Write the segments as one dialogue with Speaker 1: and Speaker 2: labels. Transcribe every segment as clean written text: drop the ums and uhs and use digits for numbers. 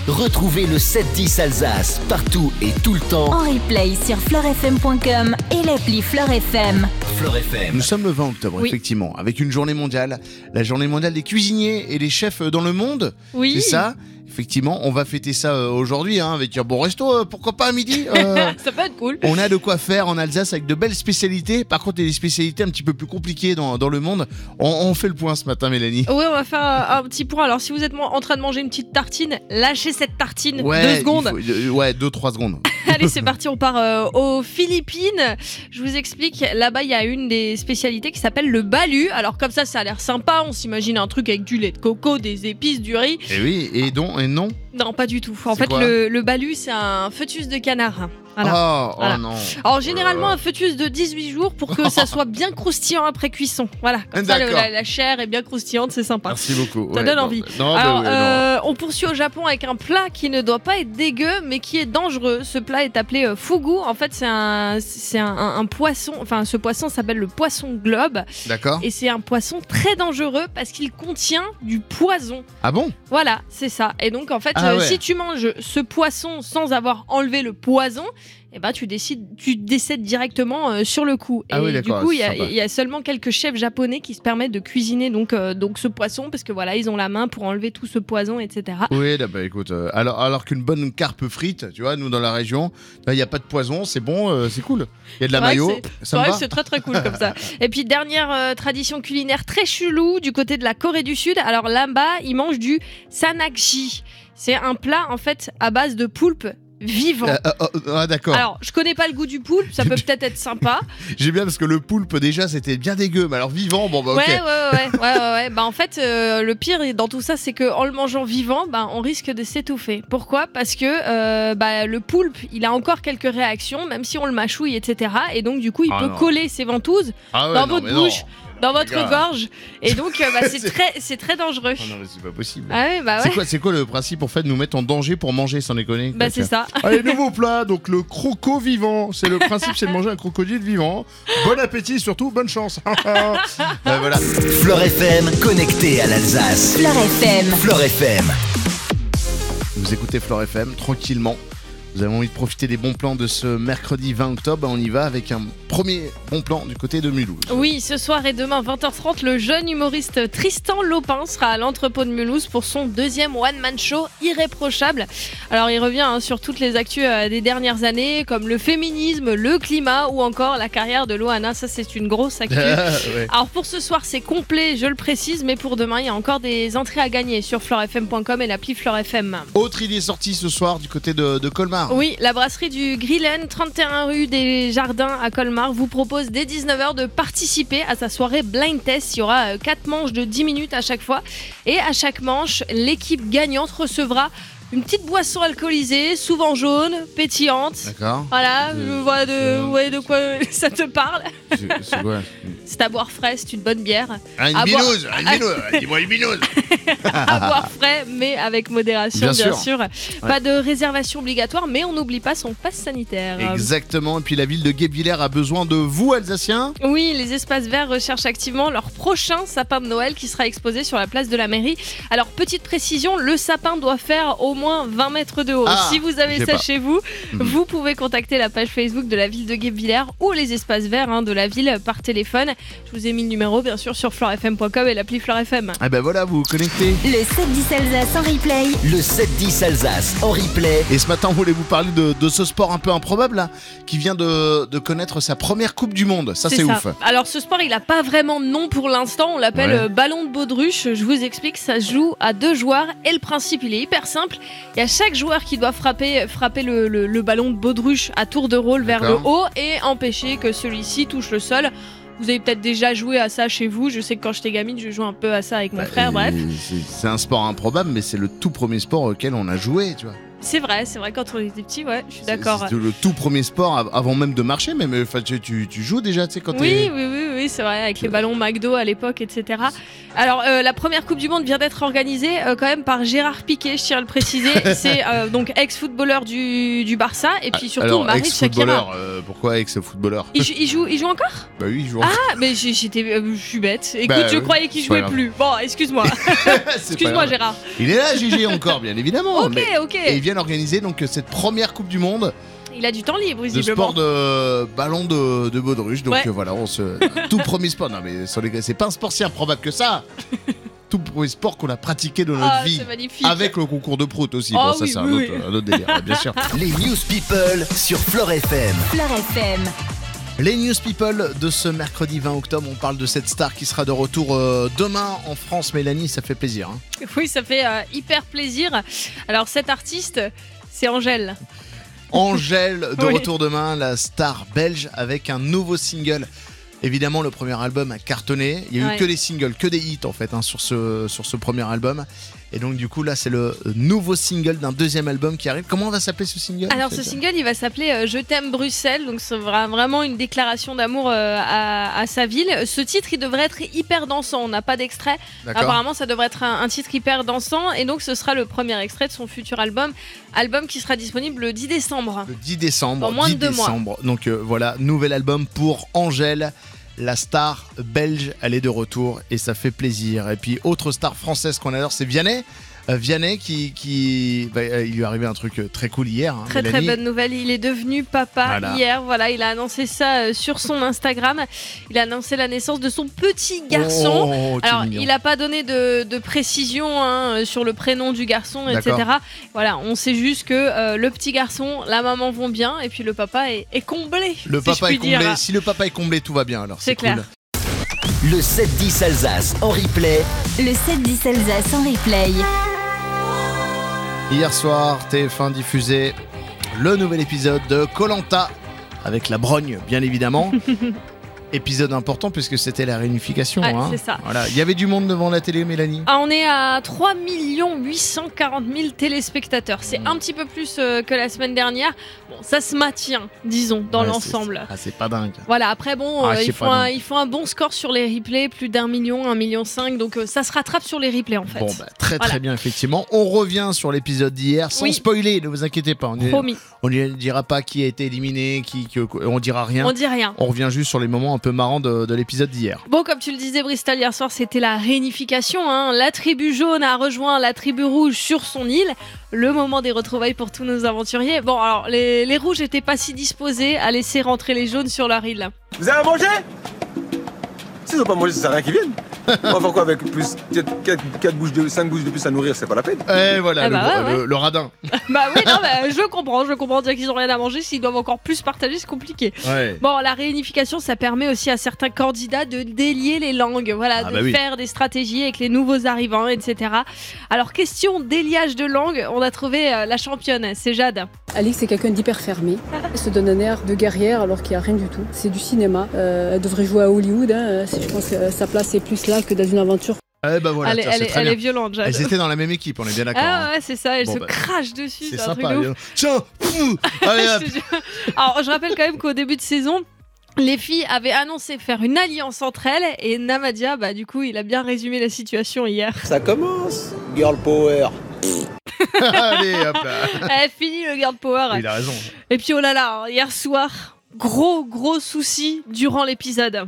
Speaker 1: Retrouvez le 7-10 Alsace partout et tout le temps.
Speaker 2: En replay sur fleurfm.com et l'appli Fleur FM.
Speaker 1: Fleur FM.
Speaker 3: Nous sommes le 20 octobre,
Speaker 4: Oui.
Speaker 3: effectivement, avec une journée mondiale, la journée mondiale des cuisiniers et des chefs dans le monde.
Speaker 4: Oui.
Speaker 3: C'est ça. Effectivement, on va fêter ça aujourd'hui avec un bon resto, pourquoi pas à midi.
Speaker 4: Ça peut être cool.
Speaker 3: On a de quoi faire en Alsace avec de belles spécialités. Par contre, il y a des spécialités un petit peu plus compliquées dans le monde. On fait le point ce matin, Mélanie.
Speaker 4: Oui, on va faire un petit point. Alors, si vous êtes en train de manger une petite tartine, lâchez cette tartine. 2 secondes.
Speaker 3: 2-3 secondes.
Speaker 4: Allez, c'est parti, on part aux Philippines. Je vous explique, là-bas, il y a une des spécialités qui s'appelle le balu. Alors, comme ça a l'air sympa. On s'imagine un truc avec du lait de coco, des épices, du riz.
Speaker 3: Et oui, et non.
Speaker 4: Non, pas du tout. En
Speaker 3: C'est
Speaker 4: fait,
Speaker 3: quoi
Speaker 4: le balu, c'est un fœtus de canard. Voilà.
Speaker 3: Oh
Speaker 4: Voilà.
Speaker 3: non.
Speaker 4: Alors généralement un fœtus de 18 jours pour que ça soit bien croustillant après cuisson. Voilà, comme ça
Speaker 3: D'accord.
Speaker 4: la chair est bien croustillante, c'est sympa.
Speaker 3: Merci beaucoup.
Speaker 4: Ça donne envie.
Speaker 3: Non,
Speaker 4: Alors
Speaker 3: non.
Speaker 4: on poursuit au Japon avec un plat qui ne doit pas être dégueu mais qui est dangereux. Ce plat est appelé fugu. En fait c'est un poisson, enfin ce poisson s'appelle le poisson globe
Speaker 3: D'accord.
Speaker 4: et c'est un poisson très dangereux parce qu'il contient du poison.
Speaker 3: Ah bon?
Speaker 4: Voilà, c'est ça. Et donc en fait,
Speaker 3: Ah ouais.
Speaker 4: si tu manges ce poisson sans avoir enlevé le poison, eh ben tu décèdes directement sur le coup.
Speaker 3: Ah
Speaker 4: Et
Speaker 3: oui,
Speaker 4: du
Speaker 3: d'accord,
Speaker 4: coup, il
Speaker 3: c'est sympa.
Speaker 4: y a seulement quelques chefs japonais qui se permettent de cuisiner donc ce poisson parce que voilà, ils ont la main pour enlever tout ce poison, etc.
Speaker 3: Oui, bah écoute, alors qu'une bonne carpe frite, tu vois, nous dans la région, il n'y a pas de poison, c'est bon, c'est cool. Il y a de la
Speaker 4: C'est vrai
Speaker 3: mayo,
Speaker 4: que c'est
Speaker 3: ça me
Speaker 4: vrai
Speaker 3: va.
Speaker 4: que c'est très très cool comme ça. Et puis dernière tradition culinaire très chelou du côté de la Corée du Sud. Alors là-bas, ils mangent du sanakji. C'est un plat en fait à base de poulpe vivant.
Speaker 3: D'accord.
Speaker 4: Alors, je connais pas le goût du poulpe, ça peut peut-être être sympa.
Speaker 3: J'ai bien parce que le poulpe déjà c'était bien dégueu, mais alors vivant, bon bah ok.
Speaker 4: Ouais. Bah en fait, le pire dans tout ça, c'est que en le mangeant vivant, bah on risque de s'étouffer. Pourquoi ? Parce que le poulpe, il a encore quelques réactions, même si on le mâchouille, etc. Et donc du coup, il peut
Speaker 3: non.
Speaker 4: coller ses ventouses
Speaker 3: Ah ouais,
Speaker 4: dans
Speaker 3: non,
Speaker 4: votre
Speaker 3: mais non.
Speaker 4: bouche, dans votre
Speaker 3: gars.
Speaker 4: gorge, et donc c'est très dangereux.
Speaker 3: Oh non mais c'est pas possible.
Speaker 4: Ah ouais, bah ouais.
Speaker 3: C'est quoi le principe en fait de nous mettre en danger pour manger sans déconner
Speaker 4: Bah c'est ça.
Speaker 3: Allez, nouveau plat, donc le croco vivant. C'est le principe, c'est de manger un crocodile vivant. Bon appétit, surtout bonne chance. Voilà.
Speaker 1: Fleur FM, connecté à l'Alsace.
Speaker 2: Fleur FM.
Speaker 1: Fleur FM.
Speaker 3: Vous écoutez Fleur FM tranquillement. Vous avez envie de profiter des bons plans de ce mercredi 20 octobre. On y va avec un premier bon plan du côté de Mulhouse.
Speaker 4: Oui, ce soir et demain 20h30, le jeune humoriste Tristan Lopin sera à l'entrepôt de Mulhouse pour son deuxième one-man show irréprochable. Alors il revient sur toutes les actus des dernières années, comme le féminisme, le climat ou encore la carrière de Loana. Ça c'est une grosse actu.
Speaker 3: Ouais.
Speaker 4: Alors pour ce soir c'est complet, je le précise, mais pour demain il y a encore des entrées à gagner sur fleurfm.com et l'appli Fleur FM.
Speaker 3: Autre idée sortie ce soir du côté de Colmar.
Speaker 4: Oui, la brasserie du Grillen, 31 rue des Jardins à Colmar, vous propose dès 19h de participer à sa soirée blind test. Il y aura 4 manches de 10 minutes à chaque fois. Et à chaque manche, l'équipe gagnante recevra une petite boisson alcoolisée, souvent jaune, pétillante.
Speaker 3: D'accord.
Speaker 4: Voilà, je vois de quoi ça te parle.
Speaker 3: C'est quoi?
Speaker 4: C'est à boire frais, c'est une bonne bière.
Speaker 3: Ah, une
Speaker 4: À boire-
Speaker 3: binouse, dis-moi une binouse.
Speaker 4: À boire frais, mais avec modération,
Speaker 3: Bien
Speaker 4: bien
Speaker 3: sûr.
Speaker 4: sûr. Pas de réservation obligatoire, mais on n'oublie pas son passe sanitaire.
Speaker 3: Exactement. Et puis la ville de Guebwiller a besoin de vous, Alsaciens.
Speaker 4: Oui, les espaces verts recherchent activement leur prochain sapin de Noël qui sera exposé sur la place de la mairie. Alors, petite précision, le sapin doit faire au moins 20 mètres de haut.
Speaker 3: Ah,
Speaker 4: Si vous avez
Speaker 3: j'ai
Speaker 4: ça
Speaker 3: pas.
Speaker 4: chez vous, vous pouvez contacter la page Facebook de la ville de Guebwiller ou les espaces verts de la ville par téléphone. Je vous ai mis le numéro, bien sûr, sur fleurfm.com et l'appli Fleur FM.
Speaker 3: Ah ben voilà, vous vous connectez.
Speaker 2: Le 7-10 Alsace en replay.
Speaker 1: Le 7-10 Alsace en replay.
Speaker 3: Et ce matin, on voulait vous parler de ce sport un peu improbable là, qui vient de connaître sa première Coupe du Monde. Ça, c'est ouf.
Speaker 4: Alors ce sport, il n'a pas vraiment de nom pour l'instant. On l'appelle
Speaker 3: Ouais.
Speaker 4: ballon de baudruche. Je vous explique, ça se joue à 2 joueurs. Et le principe, il est hyper simple. Il y a chaque joueur qui doit frapper le ballon de baudruche à tour de rôle vers le
Speaker 3: D'accord.
Speaker 4: haut et empêcher que celui-ci touche le sol. Vous avez peut-être déjà joué à ça chez vous. Je sais que quand j'étais gamine, je jouais un peu à ça avec mon frère. Bref.
Speaker 3: C'est un sport improbable, mais c'est le tout premier sport auquel on a joué, tu vois.
Speaker 4: C'est vrai, quand on était petit, ouais, je suis d'accord.
Speaker 3: C'est le tout premier sport avant même de marcher, même. Enfin, tu joues déjà, tu sais, quand t'es...
Speaker 4: Oui, c'est vrai, avec les ballons McDo à l'époque, etc. Alors, la première Coupe du Monde vient d'être organisée quand même par Gérard Piqué, je tiens à le préciser. C'est donc ex-footballeur du Barça, et puis surtout Marie Shakira.
Speaker 3: Pourquoi ex-footballeur?
Speaker 4: Il joue encore?
Speaker 3: Bah oui, il joue encore.
Speaker 4: Ah, mais je suis bête. Écoute, je croyais qu'il jouait plus. Bon, excuse-moi. Excuse-moi, Gérard.
Speaker 3: Il est là, GG, encore, bien évidemment.
Speaker 4: Ok.
Speaker 3: Et il vient d'organiser donc cette première Coupe du Monde.
Speaker 4: Il a du temps libre,
Speaker 3: De
Speaker 4: visiblement.
Speaker 3: sport de ballon de baudruche. Donc
Speaker 4: Ouais.
Speaker 3: voilà, tout premier sport. Non, mais c'est pas un sport si improbable que ça. Tout premier sport qu'on a pratiqué dans notre vie.
Speaker 4: C'est magnifique.
Speaker 3: Avec le concours de prout aussi.
Speaker 4: Oh,
Speaker 3: Bon, ça,
Speaker 4: oui,
Speaker 3: c'est
Speaker 4: oui,
Speaker 3: un autre délire, bien sûr.
Speaker 1: Les News People sur Fleure FM.
Speaker 2: Fleure FM.
Speaker 3: Les News People de ce mercredi 20 octobre, on parle de cette star qui sera de retour demain en France. Mélanie, ça fait plaisir. Hein.
Speaker 4: Oui, ça fait hyper plaisir. Alors, cette artiste, c'est Angèle.
Speaker 3: Angèle de
Speaker 4: Oui.
Speaker 3: retour demain, la star belge avec un nouveau single. Évidemment, le premier album a cartonné. Il n'y a eu
Speaker 4: Ouais.
Speaker 3: que des singles, que des hits en fait sur ce premier album. Et donc du coup là, c'est le nouveau single d'un deuxième album qui arrive. Comment va s'appeler ce single?
Speaker 4: Alors,
Speaker 3: en fait
Speaker 4: ce single, il va s'appeler Je t'aime Bruxelles. Donc, c'est vraiment une déclaration d'amour à sa ville. Ce titre, il devrait être hyper dansant. On n'a pas d'extrait.
Speaker 3: D'accord.
Speaker 4: Apparemment, ça devrait être un titre hyper dansant. Et donc, ce sera le premier extrait de son futur album. Album qui sera disponible le 10 décembre.
Speaker 3: Le 10 décembre.
Speaker 4: Dans moins de
Speaker 3: 10
Speaker 4: 2 mois.
Speaker 3: décembre. Donc voilà, nouvel album pour Angèle. La star belge, elle est de retour et ça fait plaisir. Et puis autre star française qu'on adore, c'est Vianney. Vianney il lui est arrivé un truc très cool hier. Hein,
Speaker 4: Très
Speaker 3: Mélanie.
Speaker 4: bonne nouvelle, il est devenu papa
Speaker 3: Voilà.
Speaker 4: hier. Voilà, il a annoncé ça sur son Instagram. Il a annoncé la naissance de son petit garçon.
Speaker 3: Oh, c'est
Speaker 4: Alors,
Speaker 3: mignon.
Speaker 4: il n'a pas donné de précision sur le prénom du garçon, etc.
Speaker 3: D'accord.
Speaker 4: Voilà, on sait juste que le petit garçon, la maman vont bien, et puis le papa est comblé.
Speaker 3: Le
Speaker 4: si
Speaker 3: papa
Speaker 4: je
Speaker 3: est
Speaker 4: puis dire.
Speaker 3: comblé. Si le papa est comblé, tout va bien. Alors
Speaker 4: C'est clair.
Speaker 3: cool.
Speaker 1: Le 7-10 Alsace en replay.
Speaker 2: Le 7-10 Alsace en replay.
Speaker 3: Hier soir, TF1 diffusait le nouvel épisode de Koh-Lanta avec la brogne, bien évidemment. Épisode important puisque c'était la réunification.
Speaker 4: Ouais,
Speaker 3: hein.
Speaker 4: c'est ça.
Speaker 3: Voilà. Il y avait du monde devant la télé, Mélanie.
Speaker 4: Ah, on est à 3 840 000 téléspectateurs. C'est un petit peu plus que la semaine dernière. Bon, ça se maintient, disons, dans
Speaker 3: Ouais,
Speaker 4: l'ensemble.
Speaker 3: c'est pas dingue.
Speaker 4: Voilà, après bon,
Speaker 3: Ah, je sais
Speaker 4: il
Speaker 3: pas, non.
Speaker 4: faut un bon score sur les replays, plus d'1 million, 1,5 million, donc ça se rattrape sur les replays en fait.
Speaker 3: Bon, très
Speaker 4: Voilà.
Speaker 3: bien, effectivement. On revient sur l'épisode d'hier sans
Speaker 4: Oui.
Speaker 3: spoiler, ne vous inquiétez pas.
Speaker 4: Promis,
Speaker 3: On ne dira pas qui a été éliminé, on dira rien.
Speaker 4: on dit rien.
Speaker 3: On revient juste sur les moments un peu marrants de l'épisode d'hier.
Speaker 4: Bon, comme tu le disais, Bristol, hier soir, c'était la réunification. Hein. La tribu jaune a rejoint la tribu rouge sur son île. Le moment des retrouvailles pour tous nos aventuriers. Bon, alors, les rouges n'étaient pas si disposés à laisser rentrer les jaunes sur leur île.
Speaker 5: Vous avez à manger? S'ils n'ont pas mangé, ça sert à rien qu'ils viennent. On va faire quoi avec plus 5 bouches de plus à nourrir, c'est pas la peine.
Speaker 3: Et voilà,
Speaker 4: Ah bah ouais.
Speaker 3: le radin.
Speaker 4: Bah oui, non, mais je comprends. Dire qu'ils n'ont rien à manger, s'ils doivent encore plus partager, c'est compliqué.
Speaker 3: Ouais.
Speaker 4: Bon, la réunification, ça permet aussi à certains candidats de délier les langues, voilà,
Speaker 3: Ah
Speaker 4: de
Speaker 3: bah oui.
Speaker 4: faire des stratégies avec les nouveaux arrivants, etc. Alors, question déliage de langue, on a trouvé la championne, c'est Jade.
Speaker 6: Alix, c'est quelqu'un d'hyper fermé. Elle se donne un air de guerrière alors qu'il n'y a rien du tout. C'est du cinéma. Elle devrait jouer à Hollywood. Hein. Je pense que sa place est plus là que dans une aventure.
Speaker 3: Eh ben voilà, tiens, c'est très
Speaker 4: elle
Speaker 3: bien.
Speaker 4: est violente, Jade.
Speaker 3: Elles étaient dans la même équipe, on est bien d'accord.
Speaker 4: Ah
Speaker 3: hein.
Speaker 4: ouais, c'est ça, elle
Speaker 3: Bon,
Speaker 4: se
Speaker 3: bah,
Speaker 4: crache dessus,
Speaker 3: C'est
Speaker 4: c'est un truc
Speaker 3: sympa.
Speaker 4: de ouf.
Speaker 3: Tiens, allez hop.
Speaker 4: Je te jure. Alors, je rappelle quand même qu'au début de saison, les filles avaient annoncé faire une alliance entre elles et Namadia, bah du coup, il a bien résumé la situation hier.
Speaker 5: Ça commence, girl power.
Speaker 3: Allez hop là.
Speaker 4: Elle finit le girl power.
Speaker 3: Il a raison.
Speaker 4: Et puis oh là là, hein, hier soir, gros souci durant l'épisode.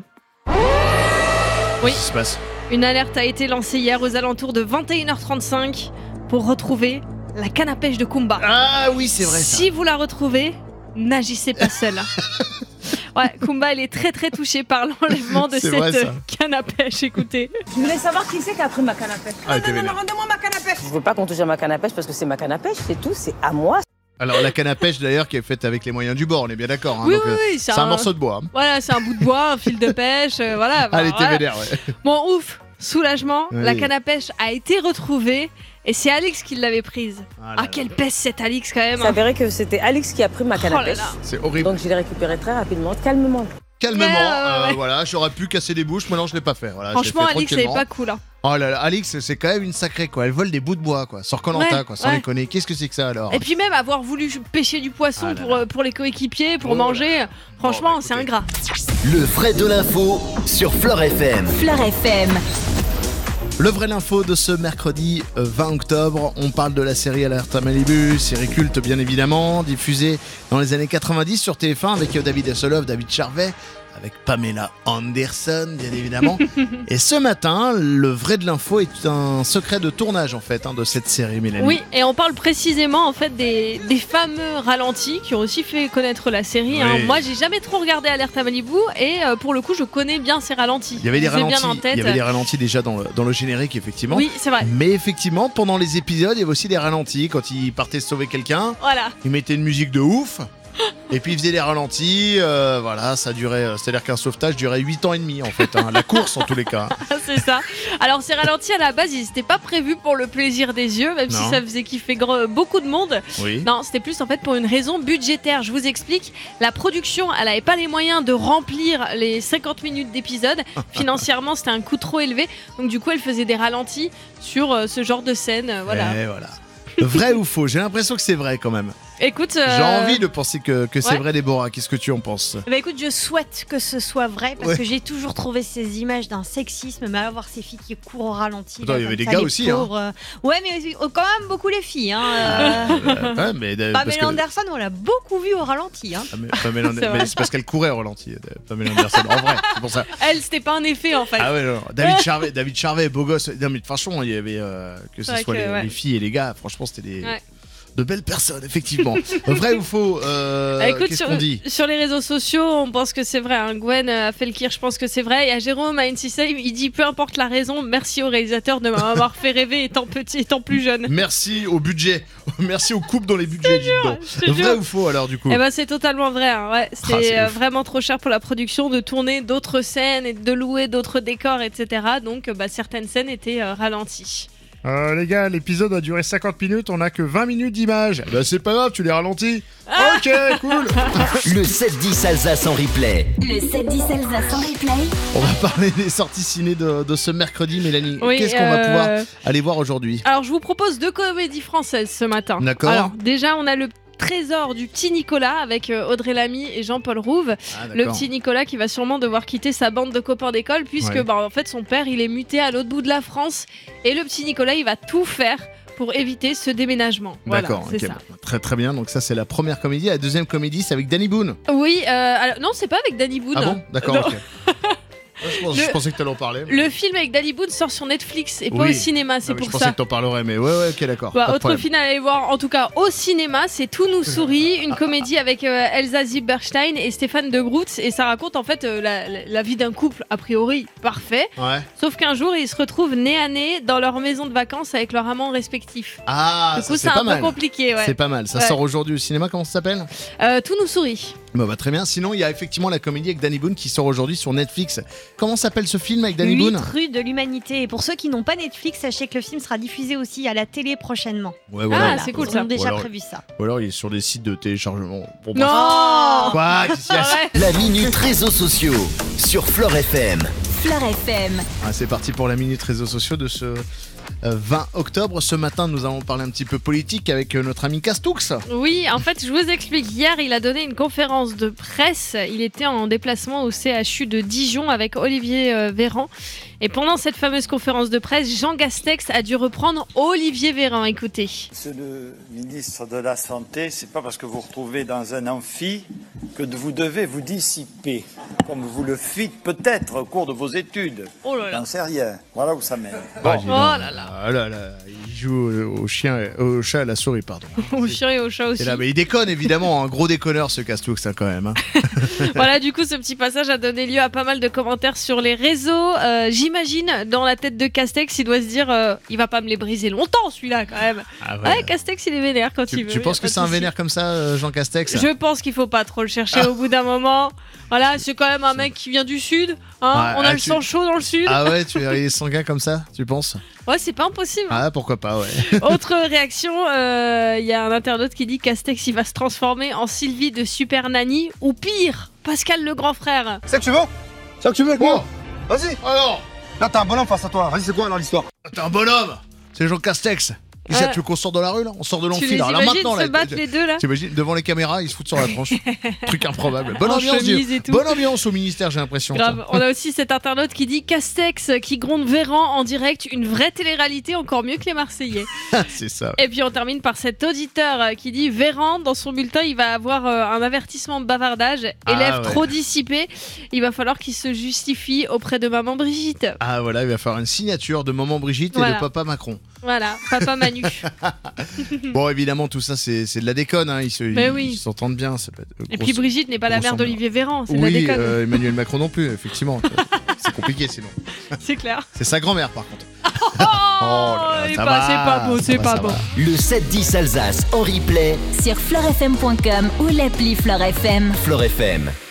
Speaker 4: Oui,
Speaker 3: Qu'est-ce qui se passe?
Speaker 4: une alerte a été lancée hier aux alentours de 21h35 pour retrouver la canne à pêche de Kumba.
Speaker 3: Ah oui, c'est vrai ça.
Speaker 4: Si vous la retrouvez, n'agissez pas seul. Ouais, Kumba, il est très touché par l'enlèvement de
Speaker 3: C'est vrai,
Speaker 4: cette
Speaker 3: ça.
Speaker 4: canne à pêche, écoutez.
Speaker 7: Je voulais savoir qui c'est qui a pris ma canne à pêche.
Speaker 3: Ah, t'es vénère.
Speaker 7: Rendez-moi ma canne à pêche.
Speaker 8: Je veux pas qu'on touche à ma canne à pêche parce que c'est ma canne à pêche, c'est tout, c'est à moi.
Speaker 3: Alors la canne à pêche d'ailleurs qui est faite avec les moyens du bord, on est bien d'accord. Hein,
Speaker 4: Oui,
Speaker 3: donc,
Speaker 4: oui,
Speaker 3: c'est un morceau de bois. hein.
Speaker 4: Voilà, c'est un bout de bois, un fil de pêche, voilà.
Speaker 3: Allez,
Speaker 4: Bon,
Speaker 3: t'es
Speaker 4: voilà.
Speaker 3: vénère, ouais.
Speaker 4: Bon, ouf, soulagement,
Speaker 3: Oui.
Speaker 4: la canne à pêche a été retrouvée et c'est Alix qui l'avait prise.
Speaker 3: Ah là
Speaker 4: Ah,
Speaker 3: là.
Speaker 4: quelle peste cette Alix quand même.
Speaker 8: Ça s'avérait que c'était Alix qui a pris ma canne
Speaker 4: Oh
Speaker 8: à
Speaker 4: là
Speaker 8: pêche.
Speaker 4: là.
Speaker 3: C'est horrible.
Speaker 8: Donc je l'ai récupérée très rapidement, calmement.
Speaker 3: Calmement,
Speaker 4: Ouais.
Speaker 3: voilà, j'aurais pu casser des bouches, maintenant je l'ai pas fait. Voilà, je l'ai
Speaker 4: Franchement,
Speaker 3: fait
Speaker 4: Alix, elle est
Speaker 3: tranquillement.
Speaker 4: pas cool. Hein.
Speaker 3: Oh là là, Alix, c'est quand même une sacrée quoi. Elle vole des bouts de bois quoi. Sur Koh-Lanta
Speaker 4: Ouais,
Speaker 3: quoi, sans
Speaker 4: ouais.
Speaker 3: déconner. Qu'est-ce que c'est que ça alors?
Speaker 4: Et puis même avoir voulu pêcher du poisson
Speaker 3: Ah là
Speaker 4: pour les coéquipiers, pour
Speaker 3: Oh là
Speaker 4: manger, franchement,
Speaker 3: Oh, bah,
Speaker 4: c'est
Speaker 3: écoutez.
Speaker 4: ingrat.
Speaker 1: Le vrai de l'info sur Fleur FM.
Speaker 2: Fleur FM.
Speaker 3: Le vrai l'info de ce mercredi 20 octobre, on parle de la série Alerte à Malibu, série culte bien évidemment, diffusée dans les années 90 sur TF1 avec David Hasselhoff, David Charvet, avec Pamela Anderson bien évidemment. Et ce matin, le vrai de l'info est un secret de tournage en fait de cette série, Mélanie.
Speaker 4: Oui, et on parle précisément en fait des fameux ralentis qui ont aussi fait connaître la série.
Speaker 3: Oui.
Speaker 4: Moi, j'ai jamais trop regardé Alerte à Malibu et pour le coup, je connais bien ces ralentis.
Speaker 3: Il y avait des
Speaker 4: Je les ai
Speaker 3: ralentis,
Speaker 4: bien en tête.
Speaker 3: il y avait des ralentis déjà dans le générique effectivement.
Speaker 4: Oui, c'est vrai.
Speaker 3: Mais effectivement, pendant les épisodes, il y avait aussi des ralentis quand il partait sauver quelqu'un.
Speaker 4: Voilà.
Speaker 3: Il mettait une musique de ouf. Et puis il faisait des ralentis, voilà, ça durait, c'est-à-dire qu'un sauvetage durait 8 ans et demi en fait, la course en tous les cas.
Speaker 4: C'est ça. Alors ces ralentis à la base, ils n'étaient pas prévus pour le plaisir des yeux, même
Speaker 3: Non.
Speaker 4: si ça faisait kiffer beaucoup de monde.
Speaker 3: Oui.
Speaker 4: Non, c'était plus en fait pour une raison budgétaire. Je vous explique. La production, elle n'avait pas les moyens de remplir les 50 minutes d'épisode. Financièrement, c'était un coût trop élevé. Donc du coup, elle faisait des ralentis sur ce genre de scène. Voilà.
Speaker 3: Et voilà. Vrai ou faux? J'ai l'impression que c'est vrai quand même.
Speaker 4: Écoute,
Speaker 3: J'ai envie de penser que c'est
Speaker 4: ouais.
Speaker 3: vrai, Déborah. Qu'est-ce que tu en penses?
Speaker 9: Bah écoute, je souhaite que ce soit vrai parce
Speaker 3: Ouais.
Speaker 9: que j'ai toujours trouvé ces images d'un sexisme, mais avoir ces filles qui courent au ralenti.
Speaker 3: Attends,
Speaker 9: là,
Speaker 3: il y avait
Speaker 9: comme
Speaker 3: des
Speaker 9: ça,
Speaker 3: gars
Speaker 9: les
Speaker 3: aussi, hein.
Speaker 9: pauvres, Ouais, mais quand même beaucoup les filles.
Speaker 3: Ouais, mais, parce
Speaker 9: Pamela
Speaker 3: que-
Speaker 9: Anderson, on l'a beaucoup vue au ralenti. Hein.
Speaker 3: Pamela
Speaker 4: C'est vrai.
Speaker 3: mais c'est parce qu'elle courait au ralenti, Pamela Anderson. En vrai, c'est pour ça.
Speaker 4: elle, c'était pas un effet en fait.
Speaker 3: Ah ouais, non. David Charvet, beau gosse. Non mais franchement, il y avait que ce
Speaker 4: vrai
Speaker 3: soit
Speaker 4: que, ouais.
Speaker 3: les filles et les gars. Franchement, c'était des
Speaker 4: Ouais.
Speaker 3: de belles personnes, effectivement. Vrai ou faux?
Speaker 4: Écoute,
Speaker 3: Qu'est-ce qu'on dit?
Speaker 4: sur les réseaux sociaux, on pense que c'est vrai. Gwen a fait le kir, je pense que c'est vrai. Et à Jérôme, à NC il dit peu importe la raison, merci au réalisateur de m'avoir fait rêver étant petit, étant plus jeune.
Speaker 3: Merci au budget. Merci aux coupes dans les budgets. Dites donc.
Speaker 4: je te
Speaker 3: Vrai
Speaker 4: jure.
Speaker 3: ou faux alors du coup?
Speaker 4: Eh ben c'est totalement vrai. Ouais.
Speaker 3: c'est
Speaker 4: C'est
Speaker 3: ouf.
Speaker 4: vraiment trop cher pour la production de tourner d'autres scènes et de louer d'autres décors, etc. Donc certaines scènes étaient ralenties.
Speaker 3: Les gars, l'épisode a duré 50 minutes, on a que 20 minutes d'image. Bah c'est pas grave, tu les ralentis. Ok, cool.
Speaker 1: Le 7-10 Alsace en replay.
Speaker 2: Le 7-10 Alsace en replay.
Speaker 3: On va parler des sorties ciné de ce mercredi, Mélanie.
Speaker 4: Oui,
Speaker 3: Qu'est-ce qu'on va pouvoir aller voir aujourd'hui?
Speaker 4: Alors je vous propose 2 comédies françaises ce matin.
Speaker 3: D'accord.
Speaker 4: Alors déjà on a le Trésor du petit Nicolas avec Audrey Lamy et Jean-Paul Rouve.
Speaker 3: Ah,
Speaker 4: Le
Speaker 3: d'accord.
Speaker 4: petit Nicolas qui va sûrement devoir quitter sa bande de copains d'école puisque
Speaker 3: Ouais.
Speaker 4: en fait son père il est muté à l'autre bout de la France et le petit Nicolas il va tout faire pour éviter ce déménagement. Voilà,
Speaker 3: D'accord,
Speaker 4: c'est
Speaker 3: ok,
Speaker 4: ça.
Speaker 3: bon, très très bien. Donc ça c'est la première comédie. La deuxième comédie c'est avec Danny Boone.
Speaker 4: Oui, alors, non c'est pas avec Danny Boone.
Speaker 3: Ah bon? D'accord.
Speaker 4: Non.
Speaker 3: Ok. Je pensais que tu allais en parler.
Speaker 4: Le film avec Danny Boone sort sur Netflix et pas
Speaker 3: Oui.
Speaker 4: au cinéma, c'est
Speaker 3: Ah, mais
Speaker 4: pour
Speaker 3: je pensais
Speaker 4: ça.
Speaker 3: que t'en parlerais, mais ouais, ok, d'accord.
Speaker 4: Bah,
Speaker 3: pas de
Speaker 4: autre
Speaker 3: problème.
Speaker 4: film à aller voir, en tout cas au cinéma, c'est Tout nous sourit, une comédie avec Elsa Zilberstein et Stéphane de Groot. Et ça raconte en fait la vie d'un couple, a priori parfait.
Speaker 3: Ouais.
Speaker 4: Sauf qu'un jour, ils se retrouvent nez à nez dans leur maison de vacances avec leurs amants respectifs.
Speaker 3: Ah,
Speaker 4: Du
Speaker 3: ça,
Speaker 4: coup,
Speaker 3: c'est
Speaker 4: c'est
Speaker 3: pas
Speaker 4: un
Speaker 3: mal.
Speaker 4: peu compliqué. Ouais.
Speaker 3: C'est pas mal. Ça
Speaker 4: Ouais.
Speaker 3: sort aujourd'hui au cinéma. Comment ça s'appelle?
Speaker 4: Tout nous sourit.
Speaker 3: Bah, très bien. Sinon, il y a effectivement la comédie avec Danny Boone qui sort aujourd'hui sur Netflix. Comment s'appelle ce film avec Danny
Speaker 9: 8
Speaker 3: Boone?
Speaker 9: rues de l'humanité. Et pour ceux qui n'ont pas Netflix, sachez que le film sera diffusé aussi à la télé prochainement.
Speaker 3: Ouais,
Speaker 4: Ah, c'est cool,
Speaker 9: Ils
Speaker 4: ça.
Speaker 9: ont déjà
Speaker 3: Ou alors-
Speaker 9: prévu ça.
Speaker 3: Ou alors il est sur des sites de téléchargement. Bon, bref.
Speaker 4: Non
Speaker 3: Quoi? Qu'est-ce qu'il y a?
Speaker 4: Ouais.
Speaker 1: La minute réseaux sociaux sur Fleur FM.
Speaker 2: Fleur FM.
Speaker 3: Ah, c'est parti pour la minute réseaux sociaux de ce 20 octobre. Ce matin, nous allons parler un petit peu politique avec notre ami Castoux.
Speaker 4: Oui, en fait, je vous explique. Hier, il a donné une conférence de presse. Il était en déplacement au CHU de Dijon avec Olivier Véran. Et pendant cette fameuse conférence de presse, Jean Castex a dû reprendre Olivier Véran. Écoutez.
Speaker 10: Monsieur le ministre de la Santé, c'est pas parce que vous vous retrouvez dans un amphi que vous devez vous dissiper, comme vous le fîtes peut-être au cours de vos études.
Speaker 4: Oh là là.
Speaker 10: J'en sais rien. Voilà où ça mène.
Speaker 3: Ah,
Speaker 4: Oh là là.
Speaker 3: Ah là là, il joue au chien, au chat et à la souris, pardon.
Speaker 4: Au chien et au chat aussi.
Speaker 3: Et là, mais il déconne évidemment, un gros déconneur ce Castoux hein, quand même. Hein.
Speaker 4: Voilà, du coup, ce petit passage a donné lieu à pas mal de commentaires sur les réseaux. J'imagine, dans la tête de Castex, il doit se dire il va pas me les briser longtemps, celui-là, quand même.
Speaker 3: Ah
Speaker 4: Ouais, Castex, il est vénère quand il veut.
Speaker 3: Tu penses que c'est un vénère comme ça, Jean Castex?
Speaker 4: Je pense qu'il faut pas trop le chercher au bout d'un moment. Voilà, c'est quand même un mec qui vient du sud. Hein,
Speaker 3: Ouais,
Speaker 4: on a
Speaker 3: ah,
Speaker 4: le sang chaud dans le sud.
Speaker 3: Ah ouais, tu es sanguin comme ça, tu penses?
Speaker 4: Ouais, c'est pas impossible.
Speaker 3: Ah, pourquoi pas, ouais.
Speaker 4: Autre réaction, il y a un internaute qui dit Castex, il va se transformer en Sylvie de Super Nanny ou pire, Pascal le grand frère.
Speaker 5: C'est ça que tu veux? C'est ça que tu veux,
Speaker 3: Bon,
Speaker 5: Vas-y.
Speaker 3: alors,
Speaker 5: Là, t'as un bonhomme face à toi. Vas-y, c'est quoi alors l'histoire?
Speaker 3: T'es un bonhomme. C'est Jean Castex. Et ça, tu veux qu'on sorte dans la rue là? On sort de
Speaker 4: Tu
Speaker 3: l'amphi
Speaker 4: les
Speaker 3: là. Là
Speaker 4: imagines
Speaker 3: maintenant
Speaker 4: se battre les deux là?
Speaker 3: T'imagines devant les caméras, ils se foutent sur la tranche. Truc improbable. Bonne
Speaker 4: En
Speaker 3: ambiance,
Speaker 4: chemise et tout.
Speaker 3: bonne ambiance au ministère, j'ai l'impression.
Speaker 4: Grave. On a aussi cet internaute qui dit Castex qui gronde Véran en direct, une vraie télé-réalité encore mieux que les Marseillais.
Speaker 3: C'est ça.
Speaker 4: Et puis on termine par cet auditeur qui dit Véran, dans son bulletin, il va avoir un avertissement de bavardage, élève trop dissipé. Il va falloir qu'il se justifie auprès de maman Brigitte.
Speaker 3: Ah voilà, il va falloir une signature de maman Brigitte et de papa Macron.
Speaker 4: Voilà, papa Manu.
Speaker 3: Bon, évidemment, tout ça, c'est de la déconne. Hein. Ils s'entendent bien.
Speaker 4: Et puis Brigitte n'est pas la mère d'Olivier Véran, c'est de la
Speaker 3: Oui,
Speaker 4: déconne.
Speaker 3: Emmanuel Macron non plus, effectivement. C'est compliqué sinon.
Speaker 4: C'est clair.
Speaker 3: C'est sa grand-mère, par contre.
Speaker 4: C'est pas beau, c'est pas beau.
Speaker 1: Le 7-10 Alsace en replay
Speaker 2: sur fleurfm.com ou l'appli Fleur FM.
Speaker 1: Fleur FM.